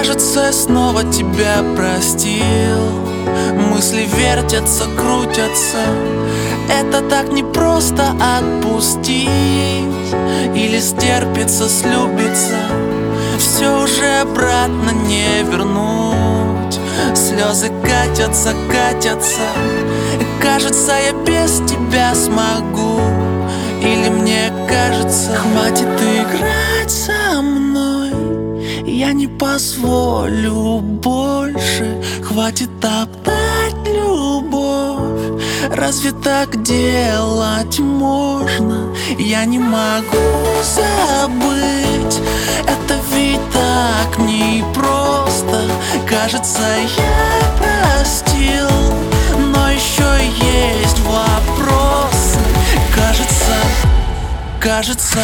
Кажется, я снова тебя простил. Мысли вертятся, крутятся. Это так непросто отпустить. Или стерпится, слюбится. Все уже обратно не вернуть. Слезы катятся, катятся. Кажется, я без тебя смогу. Или мне кажется, хватит играть со мной. Я не позволю больше. Хватит топтать любовь. Разве так делать можно? Я не могу забыть. Это ведь так непросто. Кажется, я простил, но еще есть вопросы. Кажется.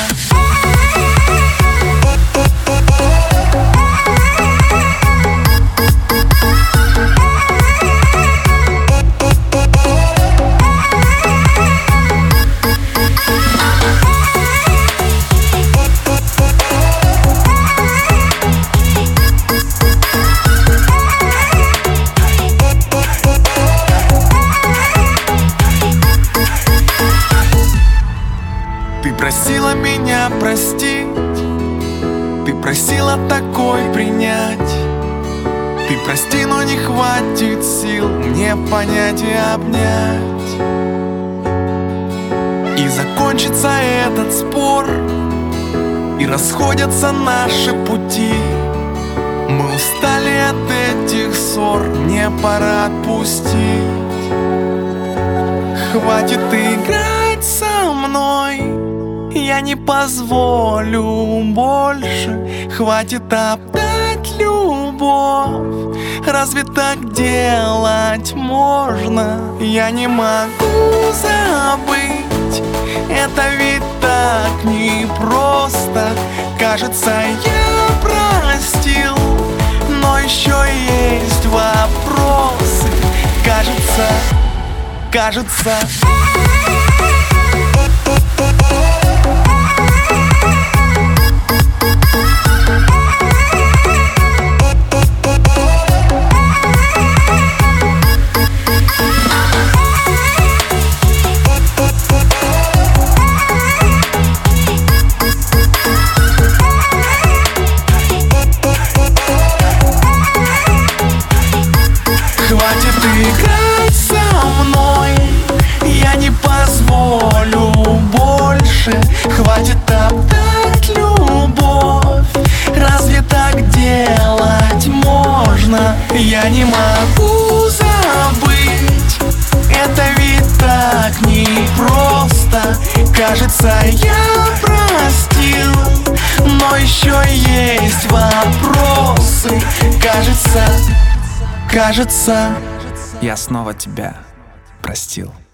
Ты просила меня простить, ты просила такой принять. Ты прости, но не хватит сил мне понять и обнять. И закончится этот спор, и расходятся наши пути. Мы устали от этих ссор, мне пора отпустить. Хватит играть со мной, я не позволю больше. Хватит топтать любовь. Разве так делать можно? Я не могу забыть. Это ведь так непросто. Кажется, я простил, но еще есть вопросы. Кажется. Хватит играть со мной, я не позволю больше. Хватит топтать любовь. Разве так делать можно? Я не могу забыть. Это ведь так непросто. Кажется, я простил, но еще есть вопросы. Кажется, я снова тебя простил.